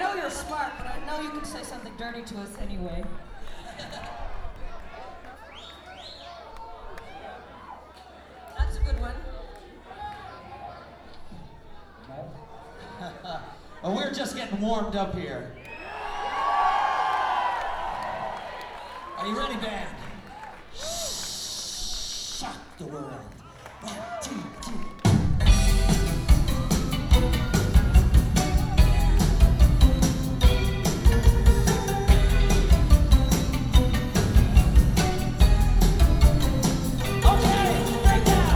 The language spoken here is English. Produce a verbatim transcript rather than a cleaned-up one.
know you're smart, but I know you can say something dirty to us anyway. That's a good one. Well, we're just getting warmed up here. Are you ready, band? Shock the world. One, two, three.